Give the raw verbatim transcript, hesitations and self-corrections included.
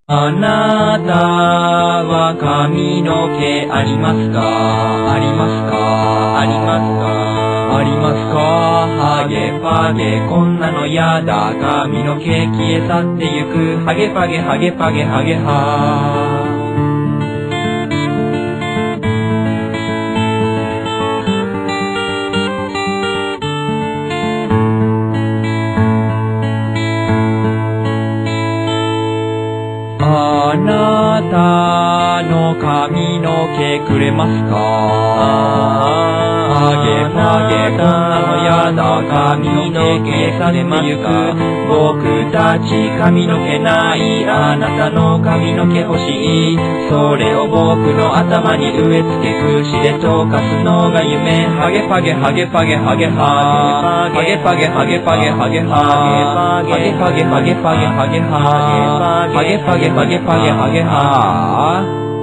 あなたは髪の毛ありますか？ありますか？ありますか？ありますか？ハゲパゲこんなのやだ。髪の毛消え去ってゆく。ハゲパゲハゲパゲハゲハ。あなたの髪の毛くれますか？ハゲパゲこんなのやだ。髪の毛消え去ってゆく。僕たち髪の毛ない。あなたの髪の毛欲しい。それを僕の頭に植え付け櫛で溶かすのが夢。ハゲパゲハゲパゲハゲハ。ハゲパゲハゲパゲハゲハ。ハゲパゲハゲパゲハゲハ。ハゲパゲハゲパゲハゲハ。